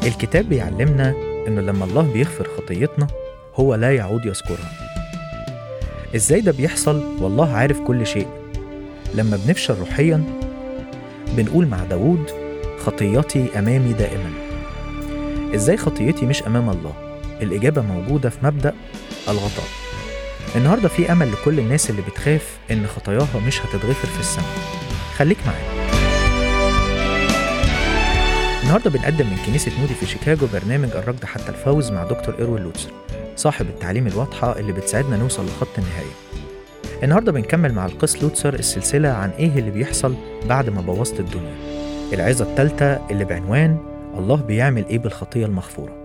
الكتاب بيعلمنا إنه لما الله بيغفر خطيتنا هو لا يعود يذكرها. إزاي ده بيحصل والله عارف كل شيء؟ لما بنفشل روحيا بنقول مع داود: خطيتي أمامي دائما. إزاي خطيتي مش أمام الله؟ الإجابة موجودة في مبدأ الغطاء. النهاردة في أمل لكل الناس اللي بتخاف إن خطاياها مش هتتغفر في السماء. خليك معانا. النهارده بنقدم من كنيسة مودي في شيكاغو برنامج الركض حتى الفوز مع دكتور إروين لوتسر، صاحب التعليم الواضحة اللي بتساعدنا نوصل لخط النهاية. النهارده بنكمل مع القس لوتسر السلسلة عن إيه اللي بيحصل بعد ما بوظت الدنيا، العظة الثالثة اللي بعنوان الله بيعمل إيه بالخطية المغفورة.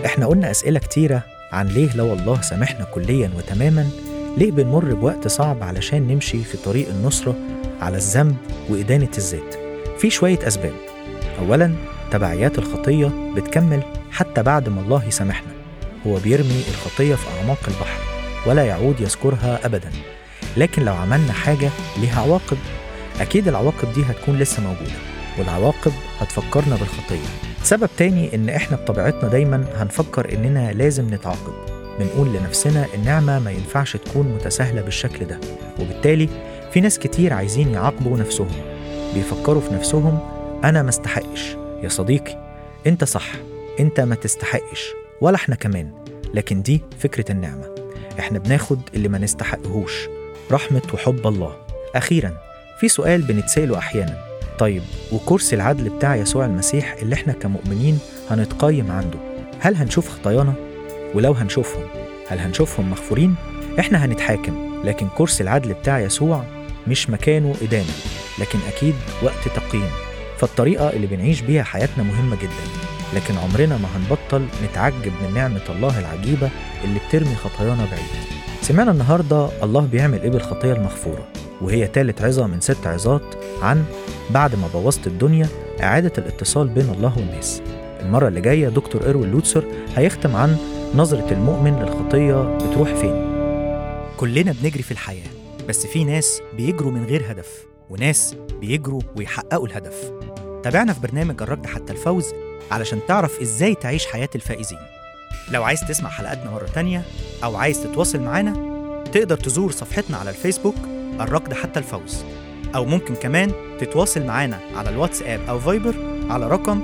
إحنا قلنا أسئلة كتيرة عن ليه لو الله سامحنا كلياً وتماماً ليه بنمر بوقت صعب علشان نمشي في طريق النصرة على الذنب وإدانة الذات. في شوية أسباب. أولاً، تبعيات الخطية بتكمل حتى بعد ما الله يسامحنا. هو بيرمي الخطية في أعماق البحر ولا يعود يذكرها أبداً. لكن لو عملنا حاجة ليها عواقب، أكيد العواقب دي هتكون لسه موجودة، والعواقب هتفكرنا بالخطية. سبب تاني إن إحنا بطبيعتنا دايماً هنفكر إننا لازم نتعاقب. بنقول لنفسنا النعمة ما ينفعش تكون متساهلة بالشكل ده، وبالتالي في ناس كتير عايزين يعاقبوا نفسهم. بيفكروا في نفسهم أنا ما استحقش. يا صديقي، أنت صح، أنت ما تستحقش ولا إحنا كمان. لكن دي فكرة النعمة، إحنا بناخد اللي ما نستحقهوش، رحمة وحب الله. أخيراً، في سؤال بنتسأله أحياناً، طيب وكرسي العدل بتاع يسوع المسيح اللي إحنا كمؤمنين هنتقيم عنده، هل هنشوف خطايانا؟ ولو هنشوفهم، هل هنشوفهم مغفورين؟ إحنا هنتحاكم، لكن كرسي العدل بتاع يسوع مش مكانه إدانة، لكن أكيد وقت تقييم. فالطريقة اللي بنعيش بيها حياتنا مهمة جدا، لكن عمرنا ما هنبطل نتعجب من نعمة الله العجيبة اللي بترمي خطايانا بعيد. سمعنا النهاردة الله بيعمل إيه بالخطية المغفورة، وهي تالت عظة من 6 عظات عن بعد ما بوظت الدنيا إعادة الاتصال بين الله والناس. المرة اللي جاية دكتور إروين لوتسر هيختم عن نظرة المؤمن للخطية بتروح فين. كلنا بنجري في الحياة، بس في ناس بيجروا من غير هدف، وناس بيجروا ويحققوا الهدف. تابعنا في برنامج الركض حتى الفوز علشان تعرف إزاي تعيش حياة الفائزين. لو عايز تسمع حلقاتنا مرة تانية أو عايز تتواصل معنا، تقدر تزور صفحتنا على الفيسبوك الركض حتى الفوز، أو ممكن كمان تتواصل معنا على الواتساب أو فايبر على رقم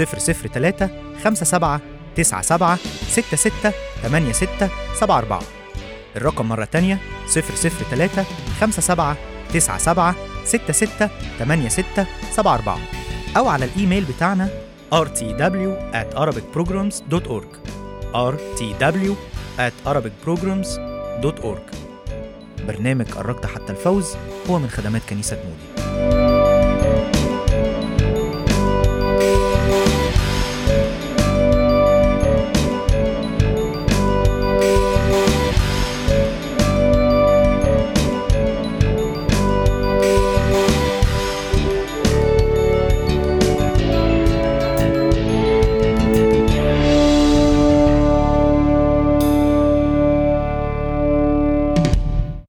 003 57 97 66 86 74. الرقم مرة تانية 003 57 97 66 86 74، أو على الإيميل بتاعنا rtw@arabicprograms.org rtw@arabicprograms.org. برنامج الركض حتى الفوز هو من خدمات كنيسة مودي.